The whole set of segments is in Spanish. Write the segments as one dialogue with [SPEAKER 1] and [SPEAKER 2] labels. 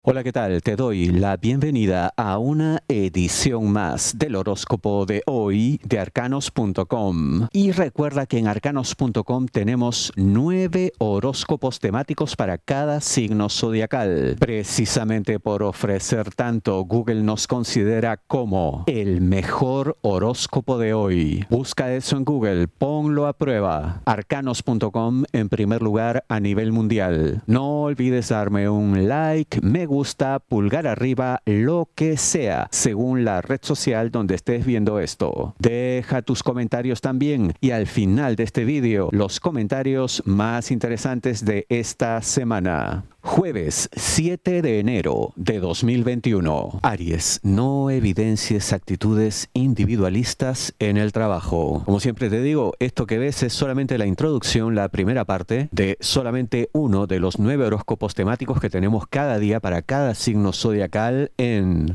[SPEAKER 1] Hola, ¿qué tal? Te doy la bienvenida a una edición más del horóscopo de hoy de arcanos.com. Y recuerda que en arcanos.com tenemos 9 horóscopos temáticos para cada signo zodiacal. Precisamente por ofrecer tanto, Google nos considera como el mejor horóscopo de hoy. Busca eso en Google, ponlo a prueba. Arcanos.com en primer lugar a nivel mundial. No olvides darme un like, me gusta, pulgar arriba, lo que sea, según la red social donde estés viendo esto. Deja tus comentarios también y al final de este vídeo, los comentarios más interesantes de esta semana. Jueves 7 de enero de 2021. Aries, no evidencies actitudes individualistas en el trabajo. Como siempre te digo, esto que ves es solamente la introducción, la primera parte de solamente uno de los 9 horóscopos temáticos que tenemos cada día para cada signo zodiacal en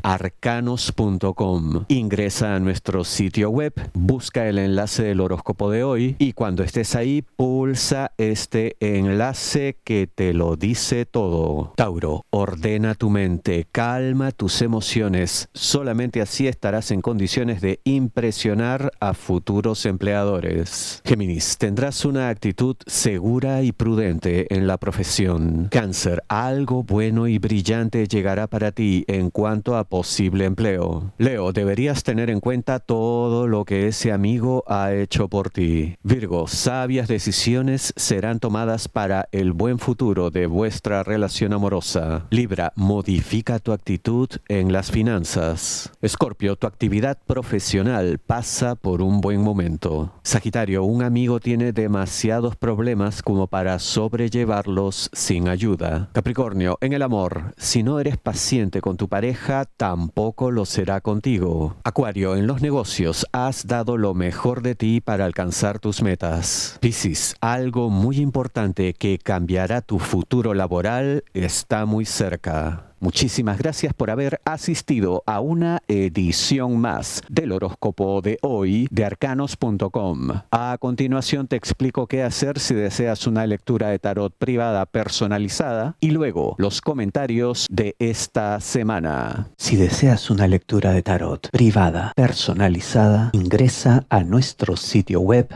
[SPEAKER 1] arcanos.com. Ingresa a nuestro sitio web, busca el enlace del horóscopo de hoy y cuando estés ahí, pulsa este enlace que te lo dice todo. Tauro, ordena tu mente, calma tus emociones. Solamente así estarás en condiciones de impresionar a futuros empleadores. Géminis, tendrás una actitud segura y prudente en la profesión. Cáncer, algo bueno y brillante llegará para ti en cuanto a posible empleo. Leo, deberías tener en cuenta todo lo que ese amigo ha hecho por ti. Virgo, sabias decisiones serán tomadas para el buen futuro de vuestra relación amorosa. Libra, modifica tu actitud en las finanzas. Escorpio, tu actividad profesional pasa por un buen momento. Sagitario, un amigo tiene demasiados problemas como para sobrellevarlos sin ayuda. Capricornio, en el amor, si no eres paciente con tu pareja, tampoco lo será contigo. Acuario, en los negocios, has dado lo mejor de ti para alcanzar tus metas. Piscis, algo muy importante que cambiará tu futuro laboral está muy cerca. Muchísimas gracias por haber asistido a una edición más del horóscopo de hoy de arcanos.com. A continuación te explico qué hacer si deseas una lectura de tarot privada personalizada y luego los comentarios de esta semana. Si deseas una lectura de tarot privada personalizada, ingresa a nuestro sitio web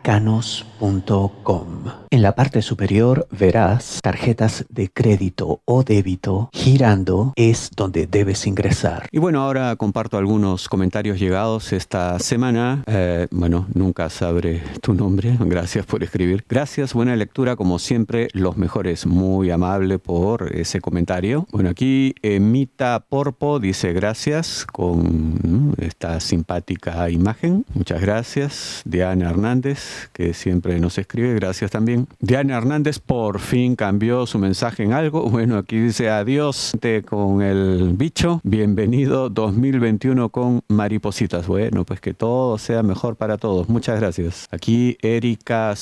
[SPEAKER 1] arcanos.com. En la parte superior verás tarjetas de crédito o débito girando. Es donde debes ingresar. Y bueno, ahora comparto algunos comentarios llegados esta semana. Nunca sabré tu nombre. Gracias por escribir. Gracias, buena lectura, como siempre, los mejores. Muy amable por ese comentario. Bueno, aquí Mita Porpo dice gracias con esta simpática imagen. Muchas gracias. Diana Hernández, que siempre nos escribe, gracias también. Diana Hernández por fin cambió su mensaje en algo. Bueno, aquí dice adiós con el bicho, bienvenido 2021 con maripositas. Bueno, pues que todo sea mejor para todos. Muchas gracias. Aquí Erika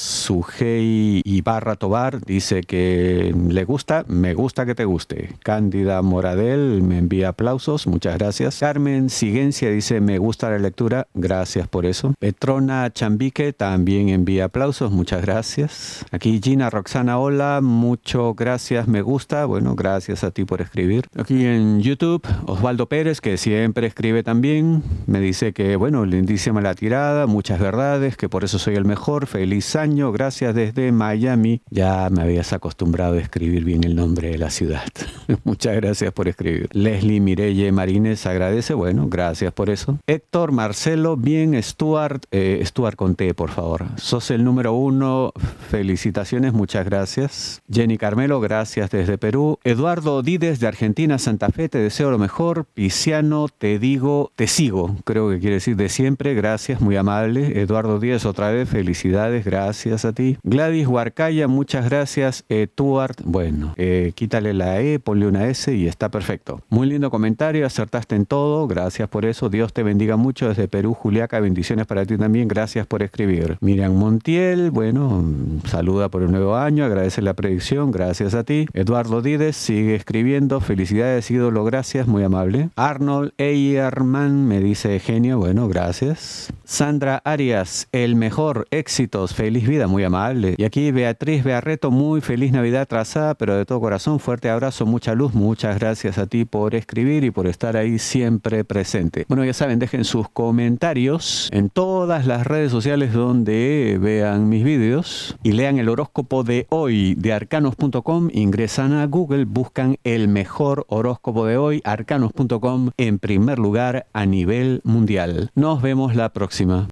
[SPEAKER 1] Sugei Ibarra Tobar dice que le gusta, me gusta que te guste. Cándida Moradel me envía aplausos, muchas gracias. Carmen Siguencia dice me gusta la lectura, gracias por eso. Petrona Chambique también envía aplausos, muchas gracias. Aquí Gina Roxana, hola, mucho gracias, me gusta. Bueno, gracias a ti por escribir. Aquí en YouTube, Osvaldo Pérez, que siempre escribe también, me dice que, bueno, lindísima la tirada, muchas verdades, que por eso soy el mejor, feliz año, gracias desde Miami. Ya me habías acostumbrado a escribir bien el nombre de la ciudad. Muchas gracias por escribir. Leslie Mirelle Marínez agradece, bueno, gracias por eso. Héctor Marcelo, bien, Stuart con T, por favor. Sos el número 1, felicitaciones, muchas gracias. Jenny Carmelo, gracias desde Perú. Eduardo Dides de Argentina, Santa Fe, te deseo lo mejor. Pisciano, te digo, te sigo, creo que quiere decir de siempre, gracias, muy amable. Eduardo Díaz, otra vez, felicidades, gracias a ti. Gladys Huarcaya, muchas gracias. Tuart, bueno, quítale la E, ponle una S y está perfecto. Muy lindo comentario, acertaste en todo, gracias por eso. Dios te bendiga mucho desde Perú, Juliaca, bendiciones para ti también, gracias por escribir. Miriam Montiel, bueno, saludos. saluda por el nuevo año, agradece la predicción, gracias a ti. Eduardo Dides sigue escribiendo, felicidades ídolo, gracias, muy amable. Arnold Eyerman me dice genio, bueno, gracias. Sandra Arias, el mejor, éxitos, feliz vida, muy amable. Y aquí Beatriz Bearreto, muy feliz Navidad trazada, pero de todo corazón, fuerte abrazo, mucha luz, muchas gracias a ti por escribir y por estar ahí siempre presente. Bueno, ya saben, dejen sus comentarios en todas las redes sociales donde vean mis vídeos y lean el horóscopo de hoy de arcanos.com, ingresan a Google, buscan el mejor horóscopo de hoy, arcanos.com, en primer lugar a nivel mundial. Nos vemos la próxima.